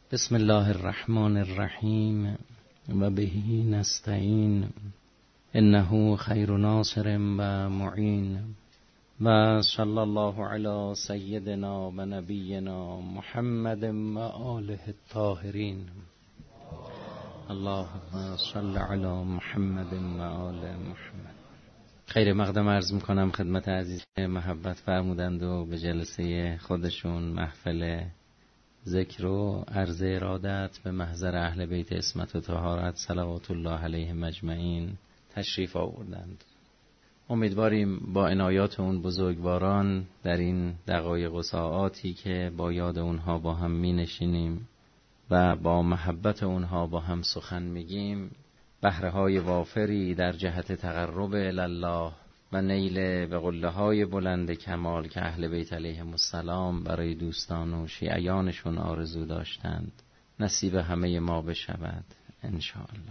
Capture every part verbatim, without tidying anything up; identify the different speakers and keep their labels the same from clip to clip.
Speaker 1: بسم الله الرحمن الرحیم و بهی نستعین انه خیر ناصر و معین و صلی الله علی سیدنا و نبینا محمد و آله الطاهرین. اللهم صل علی محمد و آل محمد. خیر مقدم عرض میکنم خدمت عزیز محبت فرمودند و به جلسه خودشون محفل ذکر و عرض ارادت به محضر اهل بیت عصمت و طهارت صلوات الله علیهم اجمعین تشریف آوردند. امیدواریم با عنایات اون بزرگواران در این دقایق و ساعاتی که با یاد اونها با هم می نشینیم و با محبت اونها با هم سخن میگیم، بهره های وافری در جهت تقرب الله و نیل به قله های بلند کمال که اهل بیت علیهم السلام برای دوستان و شیعیانشون آرزو داشتند نصیب همه ما بشود ان شاء الله.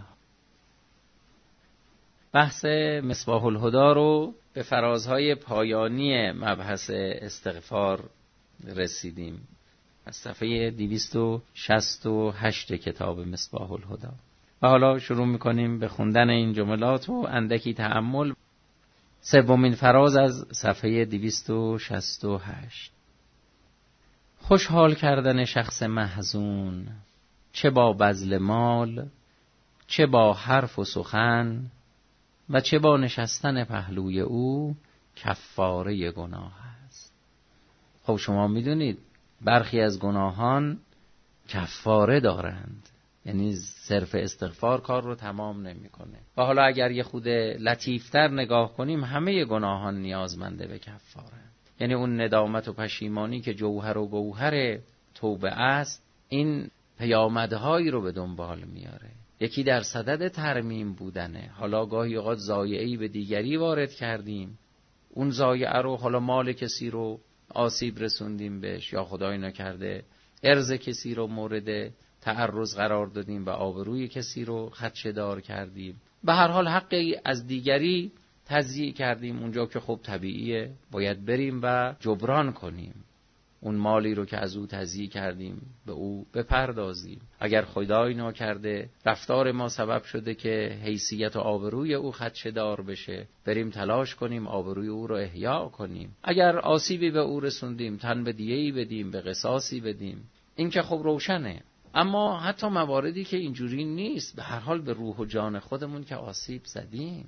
Speaker 1: بحث مصباح الهدی رو به فرازهای پایانی مبحث استغفار رسیدیم، از صفحه دویست و شصت و هشت کتاب مصباح الهدی و حالا شروع میکنیم به خوندن این جملات و اندکی تأمل. سومین فراز از صفحه دویست و شصت و هشت. خوشحال کردن شخص محزون، چه با بذل مال، چه با حرف و سخن و چه با نشستن پهلوی او، کفاره گناه است. خب شما میدونید برخی از گناهان کفاره دارند، یعنی صرف استغفار کار رو تمام نمیکنه. و حالا اگر یه خود لطیفتر نگاه کنیم، همه گناهان نیازمنده به کفاره. یعنی اون ندامت و پشیمانی که جوهر و گوهر توبه است، این پیامدهایی رو به دنبال میاره. یکی در صدد ترمیم بودنه. حالا گاهی اوقات ضایعه‌ای به دیگری وارد کردیم، اون ضایعه رو، حالا مال کسی رو آسیب رسوندیم بهش، یا خدای نکرده ارز کسی رو مورد تعرض قرار دادیم و آبروی کسی رو خدشه‌دار کردیم. به هر حال حقی از دیگری تضییع کردیم، اونجا که خب طبیعیه باید بریم و جبران کنیم. اون مالی رو که از او تضییع کردیم به او بپردازیم. اگر خدای نکرده رفتار ما سبب شده که حیثیت و آبروی او خدشه‌دار بشه، بریم تلاش کنیم آبروی او رو احیا کنیم. اگر آسیبی به او رسوندیم، تن به دیه‌ای بدیم، به قصاصی بدیم. این که خب روشنه. اما حتی مواردی که اینجوری نیست، به هر حال به روح و جان خودمون که آسیب زدیم،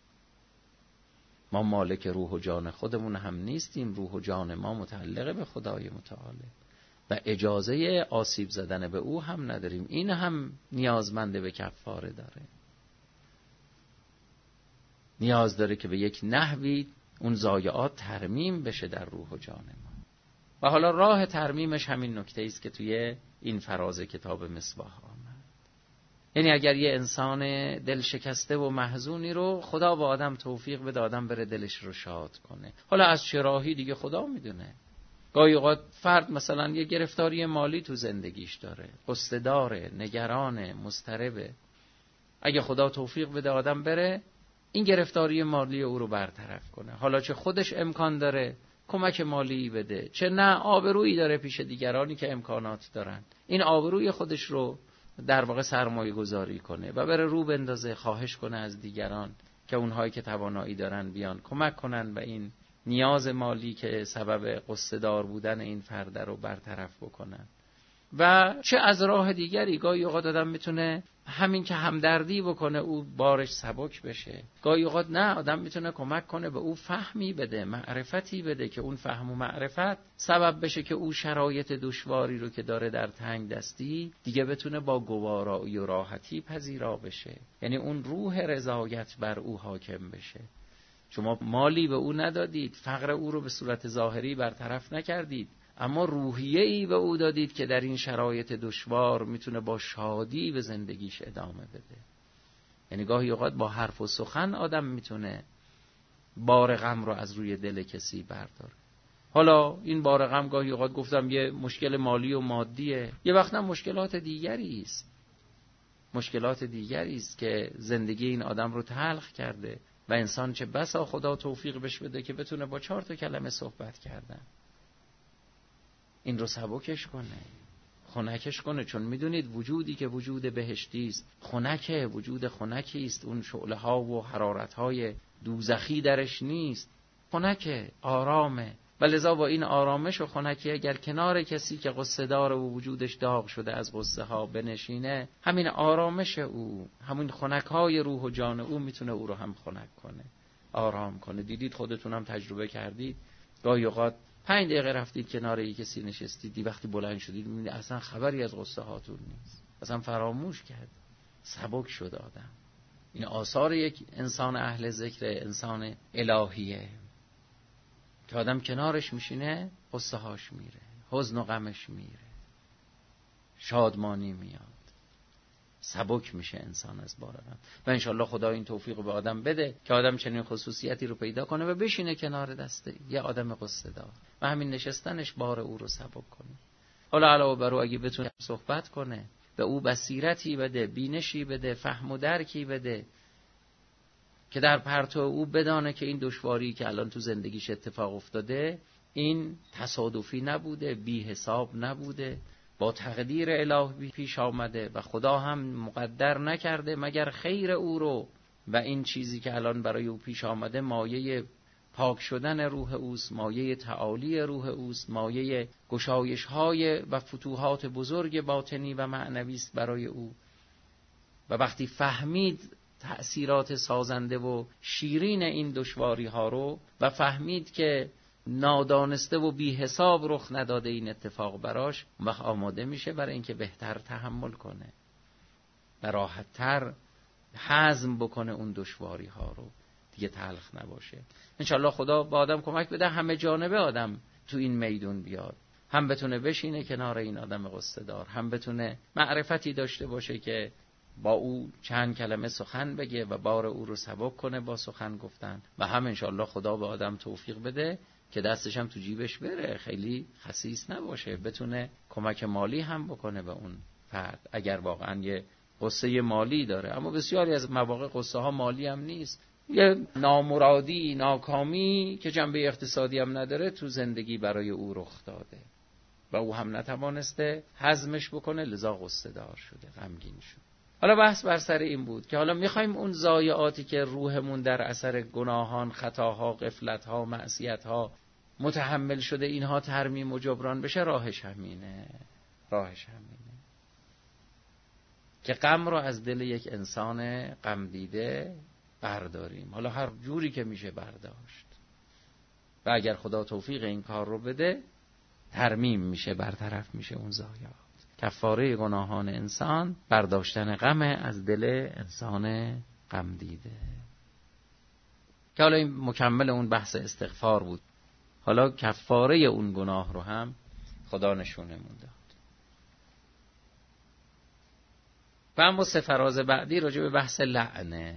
Speaker 1: ما مالک روح و جان خودمون هم نیستیم. روح و جان ما متعلق به خدای متعاله و اجازه آسیب زدن به او هم نداریم. این هم نیازمنده به کفاره داره، نیاز داره که به یک نحوی اون ضایعات ترمیم بشه در روح و جان ما. و حالا راه ترمیمش همین نکته است که توی این فراز کتاب مصباح آمد. یعنی اگر یه انسان دل شکسته و محزونی رو خدا با آدم توفیق بده، آدم بره دلش رو شاد کنه، حالا از چه راهی دیگه خدا میدونه. گاهی اوقات فرد مثلا یه گرفتاری مالی تو زندگیش داره، قصه داره، نگرانه، مضطربه. اگه خدا توفیق بده آدم بره این گرفتاری مالی او رو برطرف کنه، حالا چه خودش امکان داره کمک مالی بده، چه نه آبرویی داره پیش دیگرانی که امکانات دارن، این آبروی خودش رو در واقع سرمایه گذاری کنه و بره رو بندازه، خواهش کنه از دیگران که اونهایی که توانایی دارن بیان کمک کنن و این نیاز مالی که سبب قصه دار بودن این فرد رو برطرف بکنن. و چه از راه دیگری، گاهی اوقات آدم میتونه همین که همدردی بکنه او بارش سبک بشه. گاهی اوقات نه، آدم میتونه کمک کنه به او فهمی بده، معرفتی بده که اون فهم و معرفت سبب بشه که او شرایط دشواری رو که داره در تنگ دستی دیگه بتونه با گوارایی و راحتی پذیرا بشه. یعنی اون روح رضایت بر او حاکم بشه. شما مالی به او ندادید، فقر او رو به صورت ظاهری برطرف نکردید، اما روحیه‌ای به او دادید که در این شرایط دشوار میتونه با شادی به زندگیش ادامه بده. یعنی گاهی اوقات با حرف و سخن آدم میتونه بار غم رو از روی دل کسی برداره. حالا این بار غم گاهی اوقات گفتم یه مشکل مالی و مادیه، یه وقت هم مشکلات دیگری است. مشکلات دیگری است که زندگی این آدم رو تلخ کرده و انسان چه بسا خدا توفیق بهش بده که بتونه با چهار تا کلمه صحبت کردن این رو سبکش کنه، خنکش کنه، چون میدونید وجودی که وجود بهشتی است خنکه، وجود خنکی است، اون شعله ها و حرارت های دوزخی درش نیست، خنکه، آرامه. و لذا با این آرامش و خنکی اگر کنار کسی که غصه داره و وجودش داغ شده از غصه ها بنشینه، همین آرامش او، همین خنک های روح و جان او میتونه او رو هم خنک کنه، آرام کنه. دیدید خودتون هم تجربه کردید، گاهی اوقات پنج دقیقه رفتید کنار یک کسی نشستید، دی وقتی بلند شدید میبینید اصلا خبری از غصه هاتون نیست، اصلا فراموش کرد، سبک شد آدم. این آثار یک انسان اهل ذکر، انسان الهیه که آدم کنارش میشینه غصه هاش میره، حزن و غمش میره، شادمانی میاد، سبک میشه انسان از بار غم. و انشالله خدا این توفیق به آدم بده که آدم چنین خصوصیتی رو پیدا کنه و بشینه کنار دسته یه آدم غصه دار و همین نشستنش بار او رو سبک کنه. حالا علاوه بر او اگه بتونه صحبت کنه، به او بصیرتی بده، بینشی بده، فهم و درکی بده که در پرتو او بدانه که این دشواری که الان تو زندگیش اتفاق افتاده این تصادفی نبوده، بی حساب نبوده، با تقدیر الهی پیش آمده و خدا هم مقدر نکرده مگر خیر او رو، و این چیزی که الان برای او پیش آمده مایه پاک شدن روح اوست، مایه تعالی روح اوست، مایه گشایش های و فتوحات بزرگ باطنی و معنوی است برای او. و وقتی فهمید تأثیرات سازنده و شیرین این دشواری ها رو و فهمید که نادانسته و بی حساب رخ نداده این اتفاق براش، وقت آماده میشه برای اینکه بهتر تحمل کنه و راحت‌تر هضم بکنه اون دشواری ها رو، دیگه تلخ نباشه. انشالله خدا با آدم کمک بده همه جانبه آدم تو این میدون بیاد، هم بتونه بشینه کنار این آدم قصه دار، هم بتونه معرفتی داشته باشه که با او چند کلمه سخن بگه و بار او رو سبک کنه با سخن گفتن، و هم انشالله خدا به آدم توفیق بده که دستش هم تو جیبش بره، خیلی خسیس نباشه، بتونه کمک مالی هم بکنه به اون فرد اگر واقعا یه قصه مالی داره. اما بسیاری از مواقع قصه ها مالی هم نیست، یه نامرادی، ناکامی که جنبه اقتصادی هم نداره تو زندگی برای او رخ داده و او هم نتوانسته هضمش بکنه، لذا قصه دار شده، غمگین شد. حالا بحث بر سر این بود که حالا میخوایم اون ضایعاتی که روحمون در اثر گناهان، خطاها، غفلتها، معصیتها متحمل شده اینها ترمیم و جبران بشه، راهش همینه، راهش همینه که غم رو از دل یک انسان غم دیده برداریم، حالا هر جوری که میشه برداشت، و اگر خدا توفیق این کار رو بده ترمیم میشه، برطرف میشه اون ضایعات. کفاره گناهان انسان برداشتن غم از دل انسان غم دیده، که حالا این مکمل اون بحث استغفار بود. حالا کفاره اون گناه رو هم خدا نشونمون داد. و اما سه فراز بعدی راجع به بحث لعنه.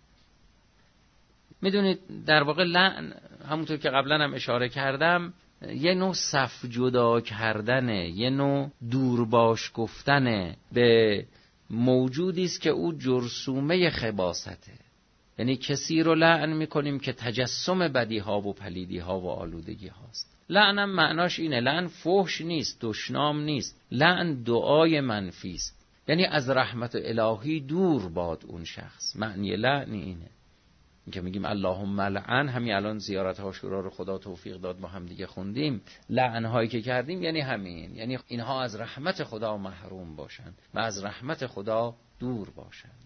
Speaker 1: میدونید در واقع لعن همونطور که قبلا هم اشاره کردم یه نوع صف جدا کردنه، یه نوع دورباش گفتنه به موجودی است که او جرثومه خباثته. یعنی کسی رو لعن میکنیم که تجسم بدی ها و پلیدی ها و آلودگی هاست. لعنم معناش اینه، لعن فحش نیست، دشنام نیست، لعن دعای منفی است، یعنی از رحمت الهی دور باد اون شخص. معنی لعن اینه که میگیم اللهم لعن، همین الان زیارت عاشورا رو خدا توفیق داد ما هم دیگه خوندیم، لعن هایی که کردیم یعنی همین، یعنی اینها از رحمت خدا محروم باشند و از رحمت خدا دور باشند.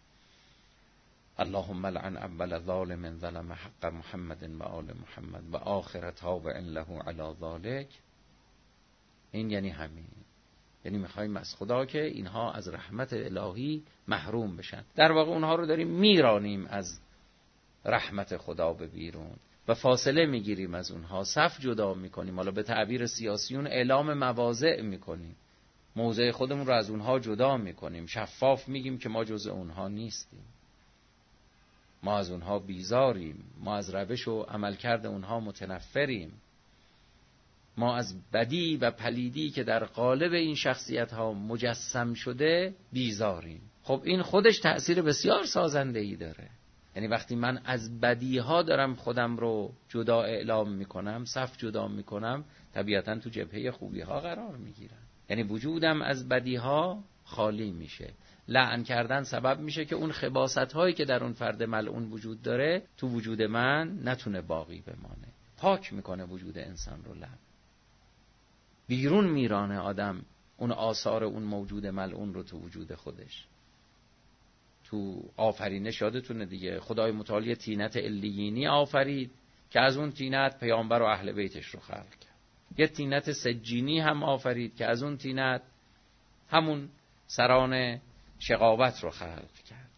Speaker 1: اللهم لعن اول ظالم ظلم حق محمد و آل محمد و آخر تابع له علی ذلک. این یعنی همین، یعنی میخوایم از خدا که اینها از رحمت الهی محروم بشن. در واقع اونها رو داریم میرانیم از رحمت خدا به بیرون و فاصله میگیریم از اونها، صف جدا میکنیم، حالا به تعبیر سیاسیون اعلام مواضع میکنیم، موضع خودمون رو از اونها جدا میکنیم، شفاف میگیم که ما جزء اونها نیستیم، ما از اونها بیزاریم، ما از روش و عملکرد اونها متنفریم، ما از بدی و پلیدی که در قالب این شخصیت ها مجسم شده بیزاریم. خب این خودش تأثیر بسیار سازنده‌ای داره. یعنی وقتی من از بدی ها دارم خودم رو جدا اعلام میکنم، صف جدا میکنم، طبیعتاً تو جبهه خوبی ها قرار میگیرم. یعنی وجودم از بدیها خالی میشه. لعن کردن سبب میشه که اون خباثت هایی که در اون فرد ملعون وجود داره تو وجود من نتونه باقی بمانه. پاک میکنه وجود انسان رو لعن. بیرون میرانه آدم اون آثار اون موجود ملعون رو تو وجود خودش. تو آفرینش یادتونه دیگه، خدای متعال طینت علیینی آفرید که از اون طینت پیامبر و اهل بیتش رو خلق کرد. یه طینت سجینی هم آفرید که از اون طینت همون سران شقاوت رو خلق کرد.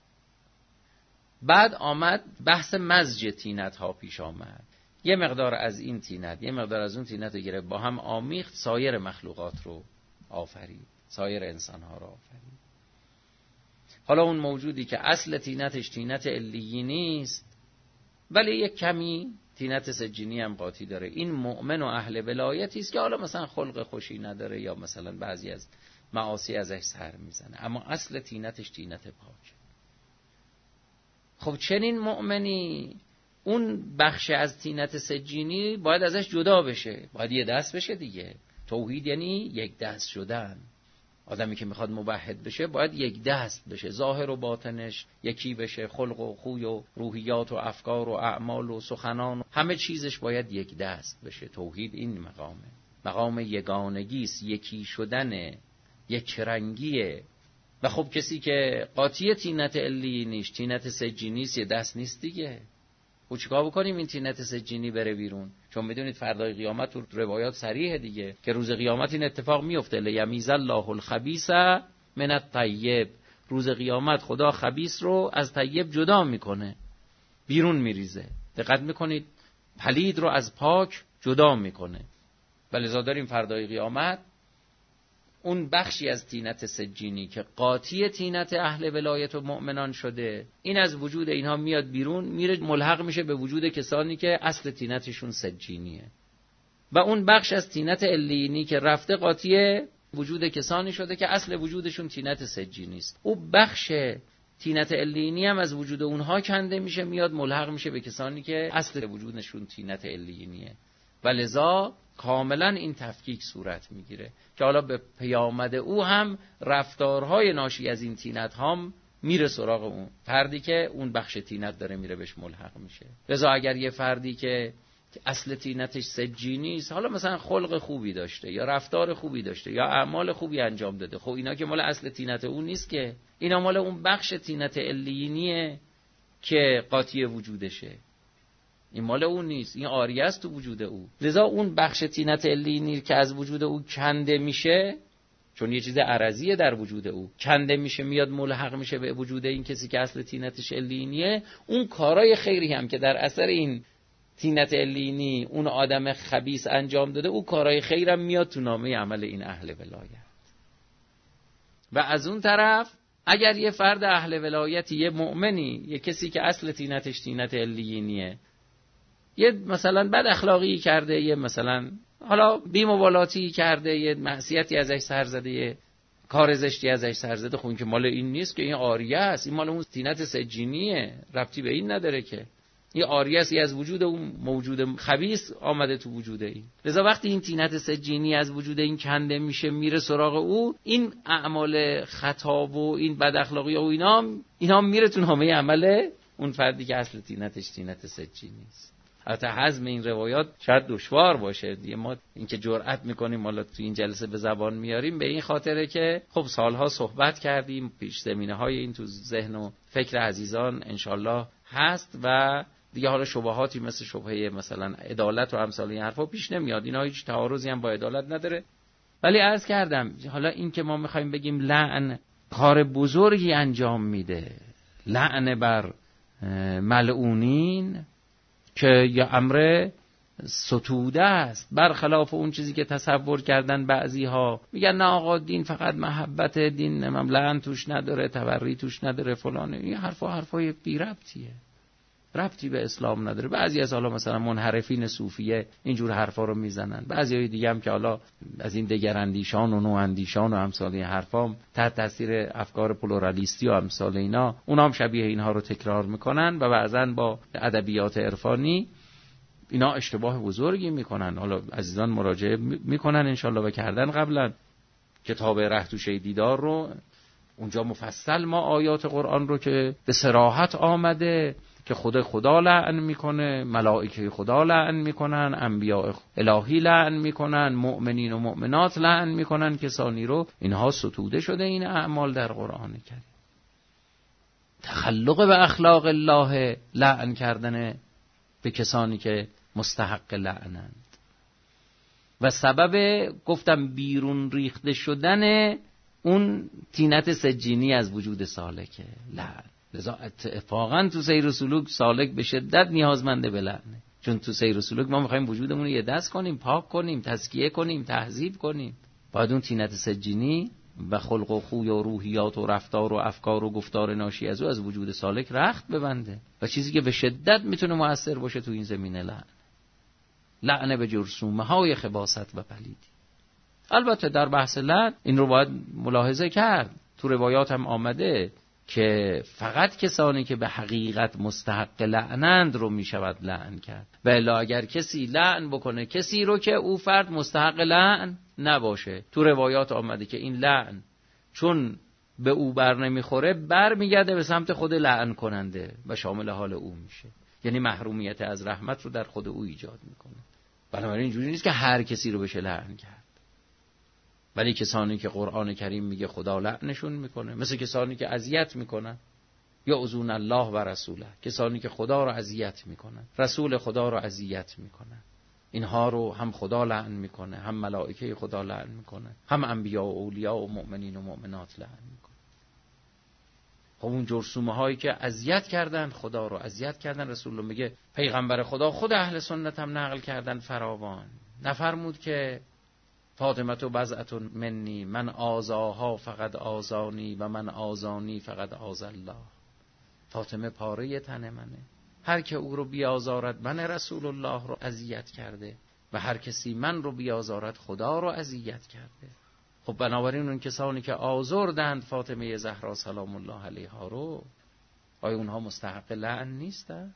Speaker 1: بعد آمد بحث مزج طینت ها پیش آمد. یه مقدار از این طینت یه مقدار از اون طینت رو گرفت، با هم آمیخت، سایر مخلوقات رو آفرید، سایر انسان ها رو آفرید. حالا اون موجودی که اصل طینتش طینت علیینی است ولی یک کمی طینت سجینی هم قاطی داره، این مؤمن و اهل ولایتی است که حالا مثلا خلق خوشی نداره یا مثلا بعضی از معاصی ازش سر میزنه، اما اصل طینتش طینت پاک. خب چنین مؤمنی اون بخش از طینت سجینی باید ازش جدا بشه، باید یه دست بشه دیگه. توحید یعنی یک دست شدن. آدمی که میخواد موحد بشه باید یک دست بشه، ظاهر و باطنش یکی بشه، خلق و خوی و روحیات و افکار و اعمال و سخنان و همه چیزش باید یک دست بشه. توحید این مقامه، مقام یگانگی است، یکی شدنه، یک رنگیه. و خب کسی که قاطی طینت علیینیش طینت سجینی است یه دست نیست دیگه. و چیکار بکنیم این طینت سجینی بره بیرون؟ چون میدونید فردای قیامت تو روایات صریحه دیگه که روز قیامت این اتفاق میفته، لیمیز الله الخبیث من الطیب. روز قیامت خدا خبیث رو از طیب جدا میکنه، بیرون میریزه. دقت میکنید، پلید رو از پاک جدا میکنه. ولذا داریم فردای قیامت اون بخشی از طینت سجینی که قاطی طینت اهل ولایت و مؤمنان شده، این از وجود اینها میاد بیرون، میره ملحق میشه به وجود کسانی که اصل طینتشون سجینیه. و اون بخش از طینت علیینی که رفته قاطی وجود کسانی شده که اصل وجودشون طینت سجینی است، او بخش طینت علیینی هم از وجود اونها کنده میشه، میاد ملحق میشه به کسانی که اصل وجودشون طینت علیینیه. و لذا کاملا این تفکیک صورت میگیره که حالا به پیامد او هم رفتارهای ناشی از این طینت هم میره سراغ اون فردی که اون بخش طینت داره میره بهش ملحق میشه. لذا اگر یه فردی که اصل طینتش سجینی است، حالا مثلا خلق خوبی داشته یا رفتار خوبی داشته یا اعمال خوبی انجام داده، خب اینا که مال اصل طینت اون نیست که، اینا مال اون بخش طینت علیینیه که قاطی وجودشه، این مال اون نیست، این عاریه است تو وجود او. لذا اون بخش طینت علیینی که از وجود او کنده میشه، چون یه چیز عرضیه در وجود او، کنده میشه میاد ملحق میشه به وجود این کسی که اصل طینتش علیینیه، اون کارای خیری هم که در اثر این طینت علیینی اون آدم خبیث انجام داده، او کارای خیرم میاد تو نامه عمل این اهل ولایت. و از اون طرف اگر یه فرد اهل ولایتی، یه مؤمنی، یه کسی که اصل طینتش طینت علیینیه، یه مثلا بد اخلاقی کرده، یه مثلا حالا بی‌مبالاتی کرده، یه معصیتی ازش سر زده، یه کار زشتی ازش سر زده، خب این که مال این نیست که، این عاریه است، این مال اون طینت سجینیه، ربطی به این نداره که، این عاریه است، از وجود اون موجود خبیث آمده تو وجود این. لذا وقتی این طینت سجینی از وجود این کنده میشه میره سراغ او، این اعمال خطا و این بد اخلاقی و اینا اینا میره تو نامه عمل اون فردی که اصل طینتش طینت سجینی است. البته هضم این روایات شاید دشوار باشه دیگه، ما اینکه جرأت میکنیم حالا تو این جلسه به زبان میاریم به این خاطره که خب سالها صحبت کردیم، پیش زمینه های این تو ذهن و فکر عزیزان انشالله هست و دیگه حالا شبهاتی مثل شبهه مثلا عدالت و امثال این حرفا پیش نمیاد، اینا هیچ تعارضی هم با عدالت نداره. ولی عرض کردم حالا این که ما میخوایم بگیم لعن کار بزرگی انجام میده، لعن بر ملعونین، که یه امر ستوده است، برخلاف اون چیزی که تصور کردن بعضی ها، میگن نه آقا دین فقط محبت، دین لعن توش نداره، تبری توش نداره، فلانه. این حرفا حرفای بی ربطیه، ربطی به اسلام نداره. بعضی از حالا مثلا منحرفین صوفیه اینجور حرفا رو میزنن، بعضی های دیگه هم که حالا از این دگراندیشان و نواندیشان و امثال این حرفا تحت تاثیر افکار پلورالیستی و امثال اینا، اونا هم شبیه اینها رو تکرار میکنن و بعضن با ادبیات عرفانی اینا اشتباه بزرگی میکنن. حالا عزیزان مراجعه میکنن انشالله و کردن قبلا. کتاب ره توشه دیدار رو اونجا مفصل ما آیات قرآن رو که به صراحت آمده که خود خدا لعن میکنه، ملائکه خدا لعن میکنن، انبیاء الهی لعن میکنن، مؤمنین و مؤمنات لعن میکنن کسانی رو. اینها ستوده شده این اعمال در قرآن کریم. تخلق به اخلاق الله، لعن کردن به کسانی که مستحق لعنند. و سبب گفتم بیرون ریخته شدن اون طینت سجینی از وجود سالکه لعن. لذا اتفاقا تو سیر و سلوک سالک به شدت نیازمنده به لعنه، چون تو سیر و سلوک ما میخوایم وجودمون رو یه دست کنیم، پاک کنیم، تزکیه کنیم، تهذیب کنیم. باید اون طینت سجینی و خلق و خوی و روحیات و رفتار و افکار و گفتار ناشی از او از وجود سالک رخت ببنده. و چیزی که به شدت میتونه مؤثر باشه تو این زمینه لعن، لعنه به جرثومه های خباثت و پلیدی. البته در بحث لعن این رو باید ملاحظه کرد، تو روایات هم آمده که فقط کسانی که به حقیقت مستحق لعنند رو میشود لعن کرد، و الا اگر کسی لعن بکنه کسی رو که او فرد مستحق لعن نباشه، تو روایات آمده که این لعن چون به او بر نمیخوره بر میگرده به سمت خود لعن کننده و شامل حال او میشه، یعنی محرومیت از رحمت رو در خود او ایجاد میکنه. بنابراین اینجوری نیست که هر کسی رو بشه لعن کرد، ولی کسانی که قرآن کریم میگه خدا لعنشون میکنه، مثل کسانی که اذیت میکنن یا اذون الله و رسوله، کسانی که خدا رو اذیت میکنن، رسول خدا رو اذیت میکنن، اینها رو هم خدا لعن میکنه، هم ملائکه خدا لعن میکنه، هم انبیا و اولیا و مؤمنین و مؤمنات لعن میکنه. خب اون جرثومه هایی که اذیت کردن خدا رو، اذیت کردن رسول رو، میگه پیغمبر خدا خود اهل سنت هم نقل کردن فراوان، نفرمود که فاطمه تو بضعة منی، من آزاها فقط آزانی و من آزانی فقط آز الله. فاطمه پاره تن منه، هر که او رو بیازارد من رسول الله رو اذیت کرده و هر کسی من رو بیازارد خدا رو اذیت کرده. خب بنابراین اون کسانی که آزردند فاطمه زهرا سلام الله علیها رو، آیا اونها مستحق لعن نیستن؟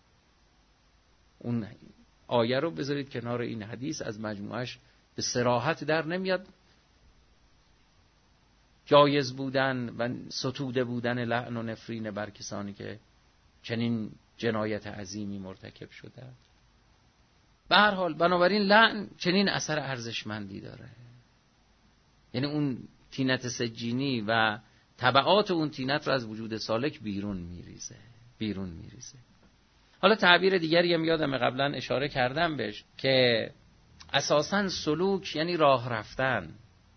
Speaker 1: اون آیه رو بذارید کنار این حدیث، از مجموعش به صراحت در نمیاد جایز بودن و ستوده بودن لعن و نفرین بر کسانی که چنین جنایت عظیمی مرتکب شده. به هر حال بنابراین لعن چنین اثر ارزشمندی داره، یعنی اون طینت سجینی و تبعات اون طینت رو از وجود سالک بیرون میریزه بیرون میریزه. حالا تعبیر دیگری هم یادم قبلا اشاره کردم بهش که اساساً سلوک یعنی راه رفتن.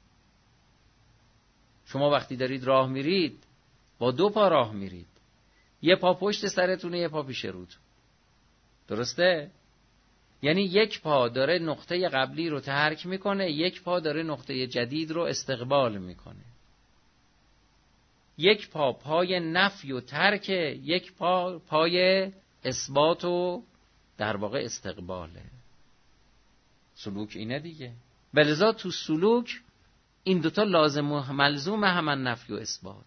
Speaker 1: شما وقتی دارید راه میرید با دو پا راه میرید، یه پا پشت سرتونه، یه پا پیش روتون، درسته؟ یعنی یک پا داره نقطه قبلی رو ترک میکنه، یک پا داره نقطه جدید رو استقبال میکنه. یک پا پای نفی و ترک، یک پا پای اثبات و در واقع استقباله. سلوک اینه دیگه. ولذا تو سلوک این دوتا لازم و ملزوم همان نفی و اثبات.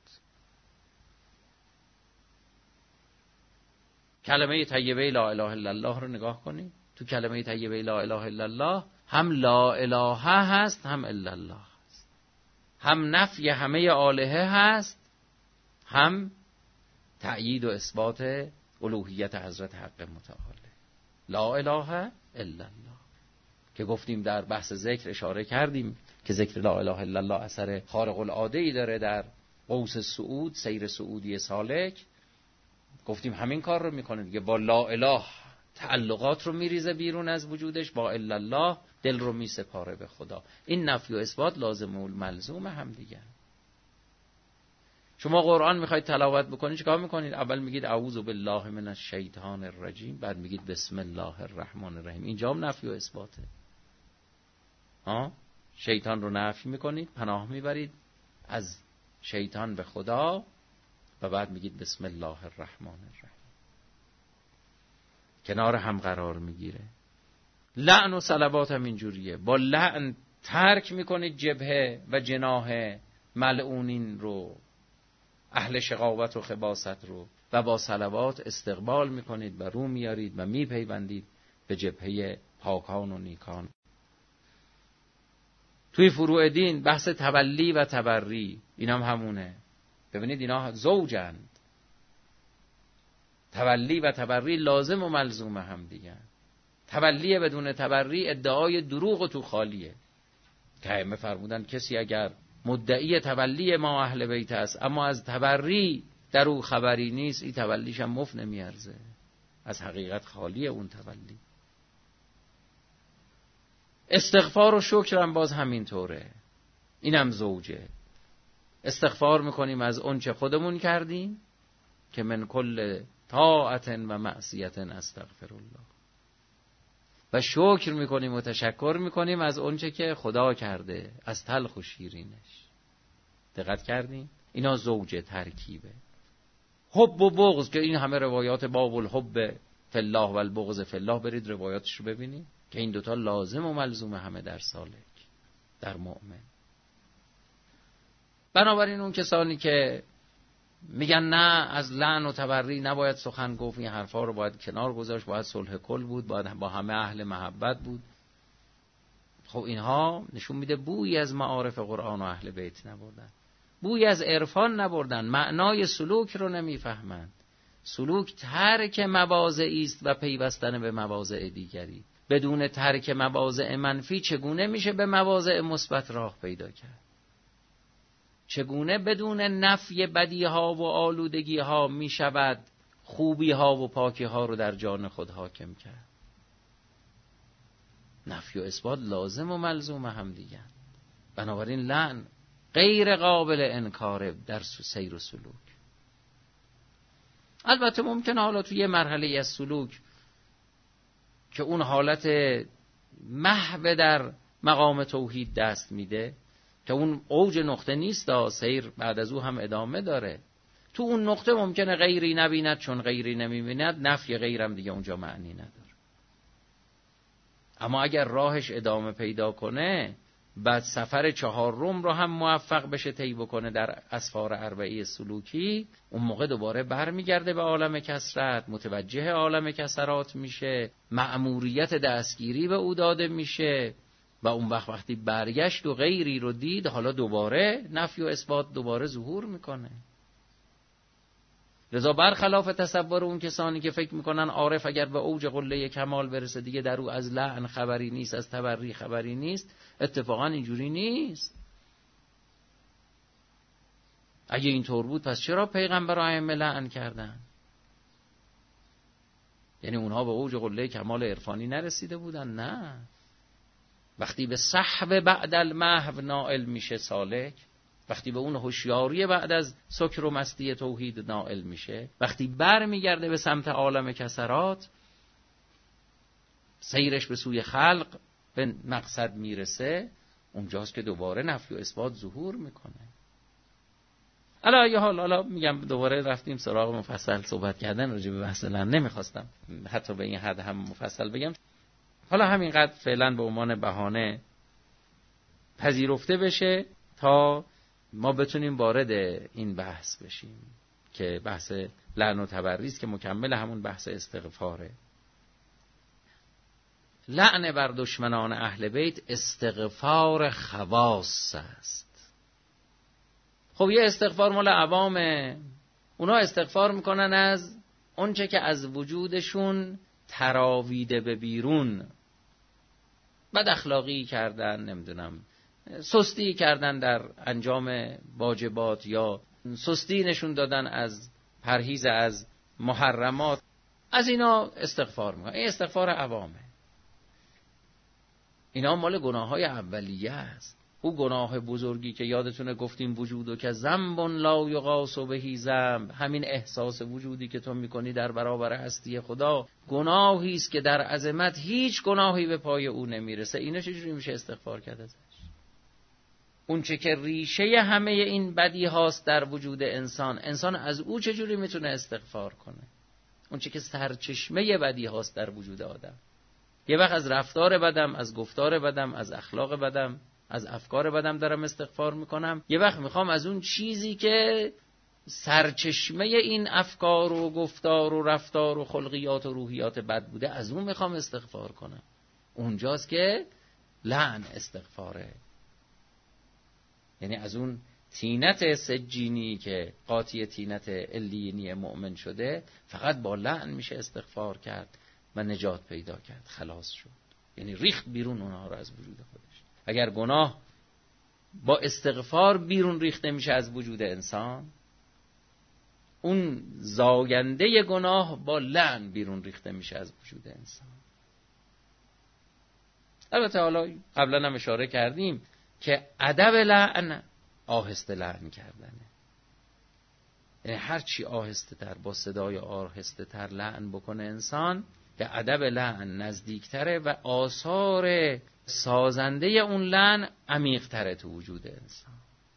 Speaker 1: کلمه طیبه لا اله الا الله رو نگاه کنید. تو کلمه طیبه لا اله الا الله هم لا اله هست، هم الا الله هست، هم نفی همه آلهه هست، هم تأیید و اثبات الوهیت حضرت حق متعال. لا اله الا الله که گفتیم در بحث ذکر اشاره کردیم که ذکر لا اله الا الله اثر خارق العاده‌ای داره در قوس صعود، سیر صعودی سالک. گفتیم همین کار رو میکنه دیگه، با لا اله تعلقات رو میریزه بیرون از وجودش، با الا الله دل رو میسپاره به خدا. این نفی و اثبات لازم و ملزوم هم دیگه. شما قرآن میخواید تلاوت بکنید چیکار میکنید؟ اول میگید اعوذ بالله من الشیطان الرجیم، بعد میگید بسم الله الرحمن الرحیم. اینجا هم نفی و اثباته. ها؟ شیطان رو نفی میکنید، پناه میبرید از شیطان به خدا و بعد میگید بسم الله الرحمن الرحیم. کنار هم قرار میگیره. لعن و صلوات هم اینجوریه. با لعن ترک میکنید جبهه و جناح ملعونین رو، اهل شقاوت و خباثت رو، و با صلوات استقبال میکنید و رو میارید و میپیوندید به جبهه پاکان و نیکان. توی فروع دین بحث تولی و تبری، این هم همونه. ببینید اینا زوجند. تولی و تبری لازم و ملزوم هم دیگه. تولی بدون تبری ادعای دروغ و تو خالیه. که ائمه فرمودن کسی اگر مدعی تولی ما اهل بیت است اما از تبری در او خبری نیست، این تولیش هم مفت نمیارزه، از حقیقت خالیه اون تولی. استغفار و شکر هم باز همین طوره، اینم زوجه. استغفار میکنیم از اون چه خودمون کردیم که من کل طاعت و معصیت استغفر الله، و شکر میکنیم و تشکر میکنیم از اون چه که خدا کرده، از تلخ و شیرینش. دقت کردیم؟ اینا زوجه، ترکیبه. حب و بغض که این همه روایات باب الحب فی الله و البغض فی الله، برید روایاتش رو ببینید که این دوتا لازم و ملزوم همه در سالک، در مؤمن. بنابراین اون کسانی که میگن نه از لعن و تبری نباید سخن گفت، این حرفا رو باید کنار گذاشت، باید صلح کل بود، باید با همه اهل محبت بود، خب اینها نشون میده بویی از معارف قرآن و اهل بیت نبردن، بویی از عرفان نبردن، معنای سلوک رو نمیفهمند. سلوک ترک مواضعی است و پیوستن به مواضع دیگری. بدون ترک مواضع منفی چگونه میشه به مواضع مثبت راه پیدا کرد؟ چگونه بدون نفی بدیها و آلودگیها می شود خوبیها و پاکیها رو در جان خود حاکم کرد؟ نفی و اثبات لازم و ملزوم هم دیگه. بنابراین لعن غیر قابل انکار در سیر و سلوک. البته ممکنه حالا توی یه مرحله از سلوک که اون حالت محو در مقام توحید دست میده، که اون اوج نقطه نیست، سیر بعد از او هم ادامه داره، تو اون نقطه ممکنه غیری نبیند، چون غیری نمیبیند نفی غیرم دیگه اونجا معنی نداره. اما اگر راهش ادامه پیدا کنه، بعد سفر چهار روم رو هم موفق بشه طی بکنه در اسفار اربعی سلوکی، اون موقع دوباره برمیگرده به عالم کثرت، متوجه عالم کثرات میشه، مأموریت دستگیری به او داده میشه، و اون وقت وقتی برگشت و غیری رو دید، حالا دوباره نفی و اثبات دوباره ظهور میکنه. لذا برخلاف تصور اون کسانی که فکر میکنن عارف اگر به اوج قله کمال برسه دیگه در او از لعن خبری نیست، از تبری خبری نیست، اتفاقا اینجوری نیست. اگه اینطور بود پس چرا پیغمبر و ائمه لعن کردن؟ یعنی اونها به اوج قله کمال عرفانی نرسیده بودن؟ نه. وقتی به سحب بعد المحو نائل میشه سالک، وقتی به اون هوشیاری بعد از سکر و مستی توحید نائل میشه، وقتی بر میگرده به سمت عالم کثرات، سیرش به سوی خلق به مقصد میرسه، اونجاست که دوباره نفی و اثبات ظهور میکنه. حالا یه حال حالا میگم دوباره رفتیم سراغ مفصل صحبت کردن راجع به بحث لعن، نمیخواستم حتی به این حد هم مفصل بگم، حالا همینقدر فعلا به عنوان بهانه پذیرفته بشه تا ما بتونیم وارد این بحث بشیم که بحث لعن و تبری است که مکمل همون بحث استغفاره. لعن بر دشمنان اهل بیت استغفار خواص است. خب یه استغفار مال عوامه، اونا استغفار میکنن از اونچه که از وجودشون تراویده به بیرون، بد اخلاقی کردن، نمیدونم سستی کردن در انجام واجبات، یا سستی نشون دادن از پرهیز از محرمات، از اینا استغفار میکنن. این استغفار عوامه. اینا مال گناه های اولیه است. او گناه بزرگی که یادتونه گفتیم وجودو که ذنب لا یغاس بهی ذنب، همین احساس وجودی که تو میکنی در برابر هستی خدا، گناهی است که در عظمت هیچ گناهی به پای او نمیرسه. اینا چجوری میشه استغفار کرد ازش؟ اون چه که ریشه همه این بدی هاست در وجود انسان، انسان از او چجوری میتونه استغفار کنه؟ اون چه که سرچشمه بدی هاست در وجود آدم. یه وقت از رفتار بدم، از گفتار بدم، از اخلاق بدم، از افکار بدم دارم استغفار میکنم. یه وقت میخوام از اون چیزی که سرچشمه این افکار و گفتار و رفتار و خلقیات و روحیات بد بوده، از اون میخوام استغفار کنم. اونجاست که لعن استغفاره یعنی از اون تینت سجینی که قاطی تینت علینی مؤمن شده، فقط با لعن میشه استغفار کرد و نجات پیدا کرد، خلاص شد. یعنی ریخت بیرون اونها رو از وجود خودش. اگر گناه با استغفار بیرون ریخته میشه از وجود انسان، اون زاینده گناه با لعن بیرون ریخته میشه از وجود انسان. البته حالا قبلا هم اشاره کردیم که ادب لعن آهسته لعن کردنه. یعنی هر چی آهسته تر، با صدای آهسته تر لعن بکنه انسان، به ادب لعن نزدیکتره و آثار سازنده اون لعن عمیق‌تره تو وجود انسان.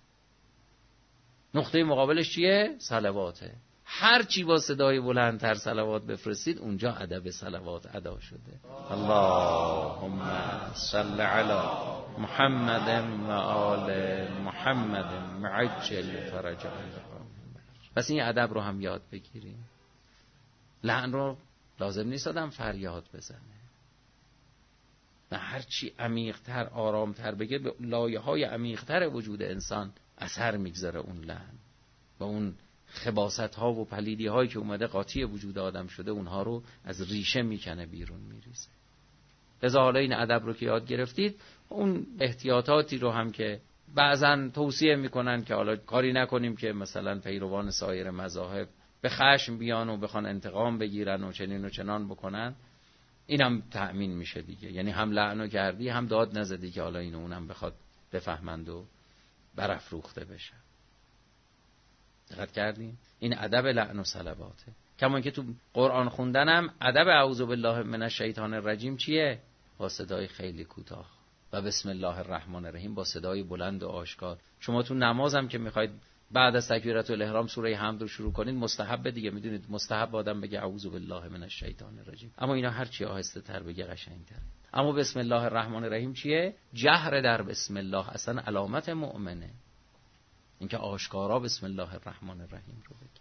Speaker 1: نقطه مقابلش چیه؟ صلواته. هر چی با صدای بلندتر صلوات بفرستید، اونجا ادب صلوات ادا شده. اللهم صل علی محمد و آل محمد معجل فرجهم. پس این ادب رو هم یاد بگیریم. لعن رو لازم نیست آدم فریاد بزنه، نه، هر چی عمیق‌تر آرام‌تر بگه، به لایه‌های عمیق‌تر وجود انسان اثر میگذاره اون لعن و اون خباثت‌ها و پلیدی‌هایی که اومده قاطی وجود آدم شده، اونها رو از ریشه میکنه، بیرون میریزه. لذا حالا این ادب رو که یاد گرفتید، اون احتیاطاتی رو هم که بعضن توصیه میکنن که حالا کاری نکنیم که مثلا پیروان سایر مذاهب به خشم بیان و بخوان انتقام بگیرن و چنین و چنان بکنن، اینم تأمین میشه دیگه. یعنی هم لعنو کردی، هم داد نزدی که حالا اینو اونم بخواد بفهمند و برافروخته بشه. دقت کردین؟ این ادب لعن و صلواته. کما که تو قرآن خوندنم ادب اعوذ بالله من الشیطان الرجیم چیه؟ با صدای خیلی کوتاه و بسم الله الرحمن الرحیم با صدای بلند و آشکار. شما تو نمازم که میخواید بعد از تکبیرت الاحرام سوره حمد رو شروع کنید، مستحب دیگه، میدونید مستحب آدم بگه اعوذ بالله من الشیطان الرجیم. اما اینا هر چی آهسته تر بگه قشنگ‌تره. اما بسم الله الرحمن الرحیم چیه؟ جهر در بسم الله اصلا علامت مؤمنه، اینکه آشکارا بسم الله الرحمن الرحیم رو بگه.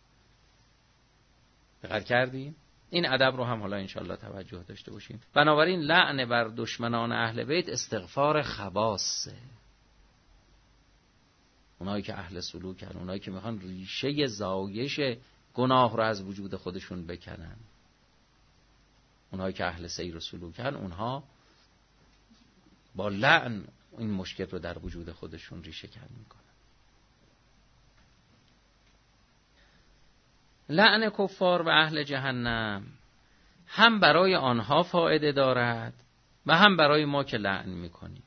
Speaker 1: دقت کردین؟ این ادب رو هم حالا انشالله توجه داشته باشیم. بنابراین لعن بر دشمنان اهل بیت استغفار خواصه، اونایی که اهل سلوکن، اونایی که میخوان ریشه زایش گناه رو از وجود خودشون بکنن، اونایی که اهل سیر و سلوکن، اونها با لعن این مشکل رو در وجود خودشون ریشه کن میکنن. لعن کفار و اهل جهنم هم برای آنها فایده دارد و هم برای ما که لعن میکنیم.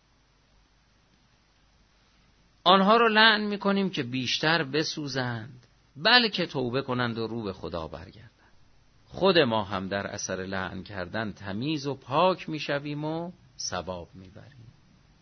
Speaker 1: آنها رو لعن میکنیم که بیشتر بسوزند، بلکه توبه کنند و رو به خدا برگردند. خود ما هم در اثر لعن کردن تمیز و پاک میشویم و ثواب میبریم.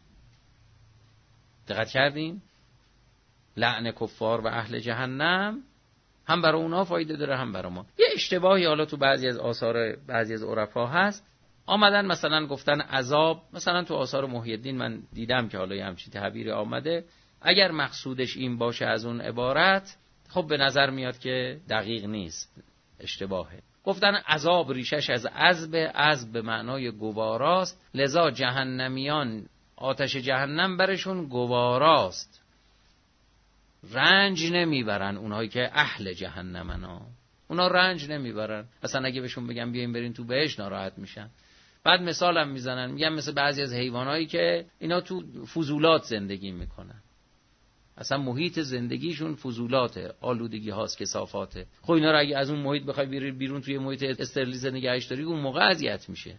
Speaker 1: دقت کردین؟ لعن کفار و اهل جهنم هم برای اونها فایده داره، هم برای ما. یه اشتباهی حالا تو بعضی از آثار بعضی از عرفا هست، آمدن مثلا گفتن عذاب، مثلا تو آثار محی الدین من دیدم که حالا یه همچین تعبیری آمده، اگر مقصودش این باشه از اون عبارت، خب به نظر میاد که دقیق نیست، اشتباهه. گفتن عذاب ریشش از عذب، عذب به معنای گواراست، لذا جهنمیان آتش جهنم برشون گواراست، رنج نمیبرن. اونهایی که اهل جهنمن ها، اونا رنج نمیبرن. اصلا اگه بهشون بگم بیاین برین تو بهشت ناراحت میشن. بعد مثالم میزنن، میگن مثل بعضی از حیوانایی که اینا تو فضولات زندگی میکنن، اصلا محیط زندگیشون فضولاته، آلودگی هاست، کثافاته. خب اینا رو اگه از اون محیط بخوای بیاری بیرون توی محیط استریلیزه نگهش داری، اون موقع اذیت میشه.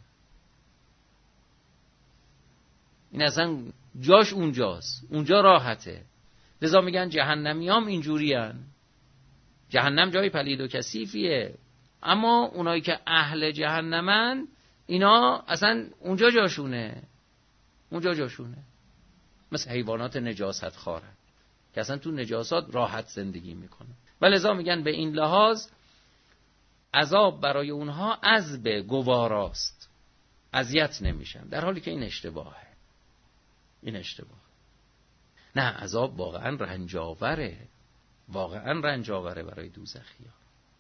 Speaker 1: این اصلا جاش اونجاست، اونجا راحته. لذا میگن جهنمیام اینجورین. جهنم جای پلید و کثیفیه، اما اونایی که اهل جهنمن، اینا اصلا اونجا جاشونه، اونجا جاشونه. مثل حیوانات نجاست خارن که اصلا تو نجاسات راحت زندگی میکنن. ولذا میگن به این لحاظ عذاب برای اونها عذب گواراست، اذیت نمیشن، در حالی که این اشتباهه. این اشتباه. نه، عذاب واقعا رنجاوره، واقعا رنجاوره برای دوزخیان.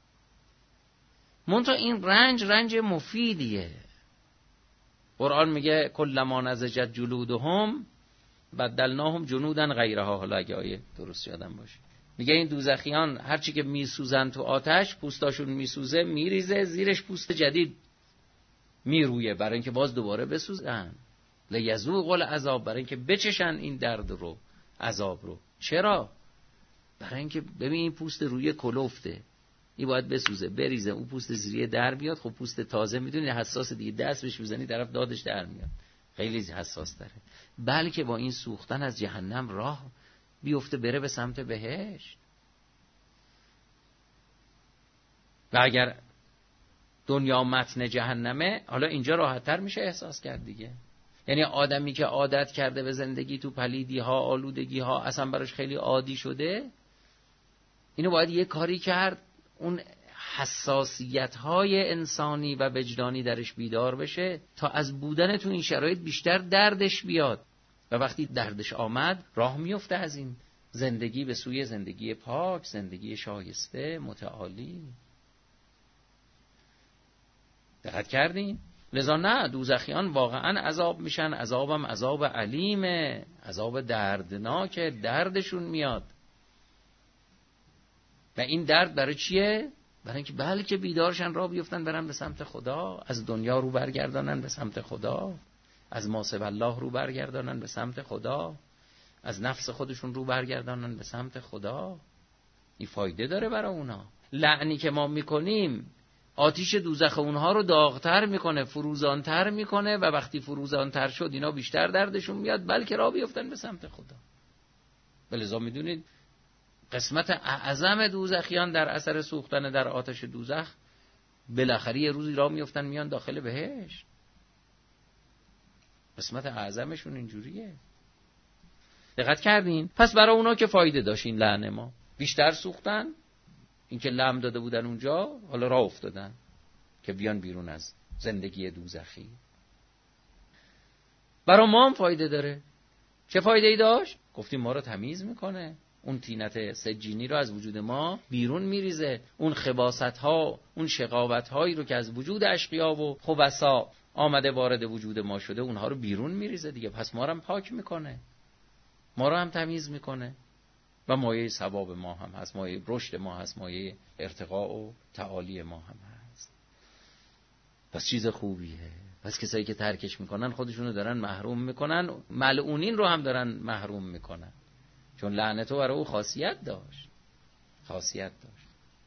Speaker 1: منتها این رنج رنج مفیدیه. قرآن میگه کلما نضجت جلودهم بدلناهم جنودا غیرها. حالا اگه آیه درست یادم باشه میگه این دوزخیان هرچی که میسوزن تو آتش، پوستاشون میسوزه، میریزه، زیرش پوست جدید میرویه برای اینکه باز دوباره بسوزن. لیذوقوا العذاب، برای اینکه بچشن این درد رو، عذاب رو. چرا؟ برای اینکه ببین این پوست روی کلفته، این باید بسوزه، بریزه، اون پوست زیریه در بیاد. خب پوست تازه میدونی حساس دیگه، دست بهش میزنی طرف دادش در میاد، خیلی حساس داره. بلکه با این سوختن از جهنم راه بیفته بره به سمت بهشت. و اگر دنیا متن جهنمه، حالا اینجا راحت‌تر میشه احساس کرد دیگه. یعنی آدمی که عادت کرده به زندگی تو پلیدی ها، آلودگی ها، اصلا براش خیلی عادی شده، اینو باید یه کاری کرد اون حساسیت های انسانی و وجدانی درش بیدار بشه تا از بودن تو این شرایط بیشتر دردش بیاد. و وقتی دردش آمد راه میفته از این زندگی به سوی زندگی پاک، زندگی شایسته، متعالی. دقت کردین؟ لذا نه، دوزخیان واقعا عذاب میشن، عذابم عذاب علیمه، عذاب دردناکه، دردشون میاد. و این درد برای چیه؟ برای اینکه بلکه بیدارشن، راه بیفتن برن به سمت خدا، از دنیا رو برگردانن به سمت خدا، از ما سوی الله رو برگردانن به سمت خدا، از نفس خودشون رو برگردانن به سمت خدا. این فایده داره برای اونا. لعنی که ما میکنیم آتیش دوزخ اونها رو داغتر میکنه، فروزانتر میکنه، و وقتی فروزانتر شد اینا بیشتر دردشون میاد، بلکه راه بیفتن به سمت خدا. ولذا میدونید قسمت اعظم دوزخیان در اثر سوختن در آتش دوزخ بالاخره یه روزی راه میفتن میان داخل بهشت. قسمت اعظمشون اینجوریه. دقت کردین؟ پس برای اونا که فایده داشت این لعن ما، بیشتر سوختن، اینکه لم داده بودن اونجا حالا راه افتادن که بیان بیرون از زندگی دوزخی. برای ما هم فایده داره. چه فایده ای داشت؟ گفتیم ما رو تمیز میکنه، اون طینت سجینی رو از وجود ما بیرون میریزه، اون خباثت ها، اون شقاوت هایی رو که از وجود اشقیا و خبثا آمده وارد وجود ما شده، اونها رو بیرون میریزه دیگه. پس ما رو هم پاک میکنه، ما رو هم تمیز میکنه، و مایه ثواب ما هم هست، مایه رشد ما هست، مایه ارتقاء و تعالی ما هم هست. پس چیز خوبیه. پس کسایی که ترکش میکنن خودشونو دارن محروم میکنن، ملعونین رو هم دارن محروم میکنن، چون لعنت برای او خاصیت داشت، خاصیت داشت.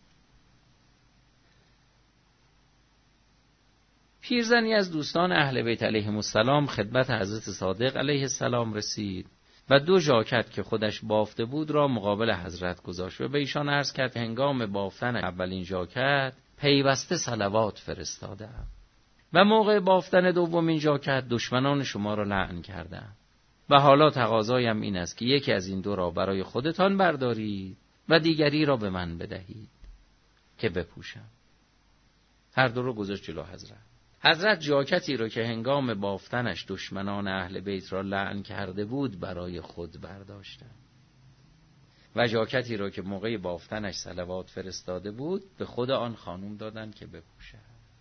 Speaker 1: پیرزنی از دوستان اهل بیت علیهم السلام خدمت حضرت صادق علیه السلام رسید و دو ژاکت که خودش بافته بود را مقابل حضرت گذاشت و به ایشان عرض کرد هنگام بافتن اولین ژاکت پیوسته صلوات فرستادم و موقع بافتن دومین ژاکت دشمنان شما را لعن کردم و حالا تقاضایم این است که یکی از این دو را برای خودتان بردارید و دیگری را به من بدهید که بپوشم. هر دو رو گذاشت جلو حضرت. حضرت ژاکتی را که هنگام بافتنش دشمنان اهل بیت را لعن کرده بود برای خود برداشتند و ژاکتی را که موقع بافتنش صلوات فرستاده بود به خود آن خانم دادند که بپوشد.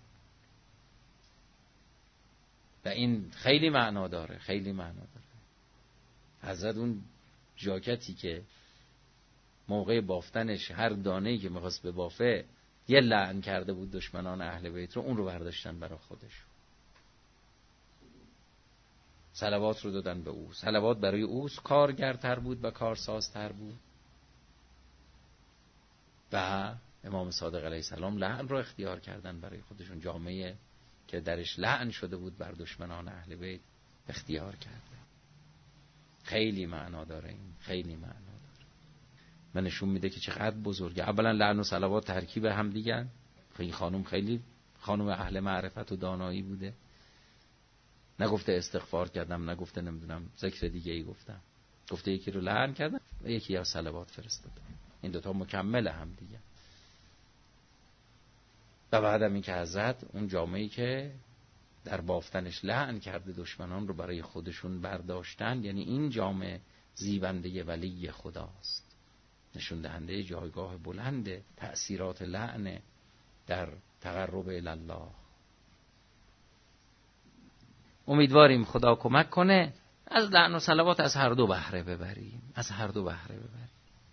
Speaker 1: و این خیلی معنا داره، خیلی معنا داره. حضرت اون ژاکتی که موقع بافتنش هر دانه‌ای که می‌خواست به بافه یه لعن کرده بود دشمنان اهل بیت رو، اون رو برداشتن برای خودش، صلوات رو دادن به او. صلوات برای او کارگرتر بود و کارسازتر بود و امام صادق علیه السلام لعن رو اختیار کردن برای خودشون. جامعه که درش لعن شده بود بر دشمنان اهل بیت اختیار کردن. خیلی معنا داره این، خیلی معنا داره و نشون میده که چقدر بزرگه. اولا لعن و صلوات ترکیب هم دیگه. این خانم خیلی خانم اهل معرفت و دانایی بوده، نگفته استغفار کردم، نگفته نمیدونم ذکر دیگه ای گفتم، گفته یکی رو لعن کردم و یکی یا صلوات فرستادم. این دوتا مکمل هم دیگه. و بعدم این که حضرت اون جامعه‌ای که در بافتنش لعن کرده دشمنان رو برای خودشون برداشتن، یعنی این جامعه زیبنده ولی خداست، نشون دهنده جایگاه بلند تأثیرات لعن در تقرب الی الله. امیدواریم خدا کمک کنه از لعن و صلوات از هر دو بهره ببریم، از هر دو بهره ببریم.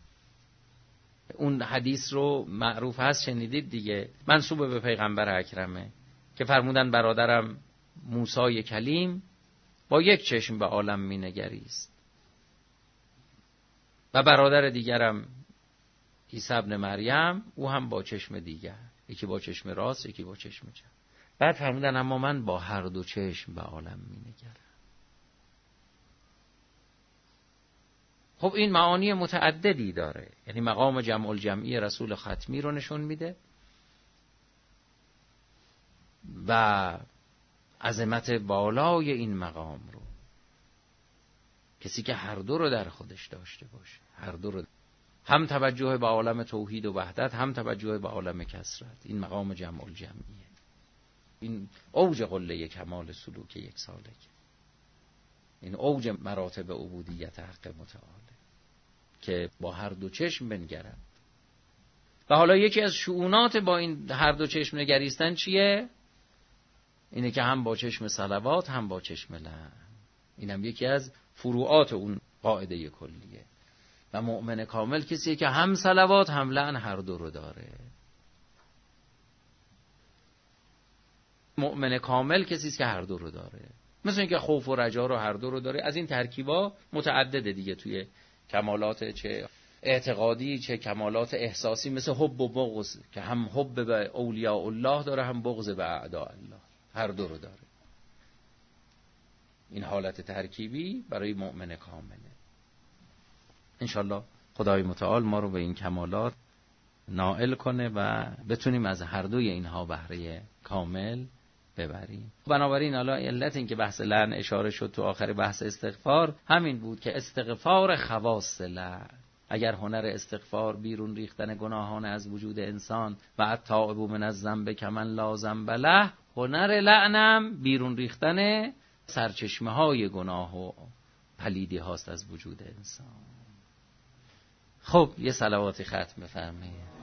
Speaker 1: اون حدیث رو معروف هست، شنیدید دیگه، منسوب به پیغمبر اکرمه که فرمودن برادرم موسی کلیم با یک چشم به عالم می نگریست و برادر دیگرم عیسی ابن مریم، او هم با چشم دیگر، یکی با چشم راست یکی با چشم چپ. بعد فرمودن اما من با هر دو چشم به عالم می نگرم. خب این معانی متعددی داره، یعنی مقام جمع الجمعی رسول ختمی رو نشون میده و عظمت بالای این مقام رو. کسی که هر دو رو در خودش داشته باشه، هر دو رو، هم توجه به عالم توحید و وحدت، هم توجه به عالم کثرت، این مقام جمع الجمعیه. این اوج قله کمال سلوک یک سالک، این اوج مراتب عبودیت حق متعال که با هر دو چشم بنگرد. و حالا یکی از شؤونات با این هر دو چشم نگریستن چیه؟ اینه که هم با چشم صلوات هم با چشم لعن. اینم یکی از فروعات اون قاعده کلیه. و مؤمن کامل کسیه که هم صلوات هم لعن هر دو رو داره. مؤمن کامل کسیست که هر دو رو داره. مثل اینکه خوف و رجا رو هر دو رو داره. از این ترکیبا متعدده دیگه توی کمالات، چه اعتقادی چه کمالات احساسی، مثل حب و بغض که هم حب به اولیاء الله داره هم بغض به اعداء الله، هر دو رو داره. این حالت ترکیبی برای مؤمن کامله. انشالله خدای متعال ما رو به این کمالات نائل کنه و بتونیم از هر دوی اینها بهره کامل ببریم. بنابراین حالا علت این که بحث لعن اشاره شد تو آخر بحث استغفار همین بود که استغفار خواص لعن، اگر هنر استغفار بیرون ریختن گناهان از وجود انسان و التائب من الذنب کمن لا ذنب له، هنر لعنم بیرون ریختن سرچشمه های گناه و پلیدی هاست از وجود انسان. خب یه صلواتی ختم بفرمایید.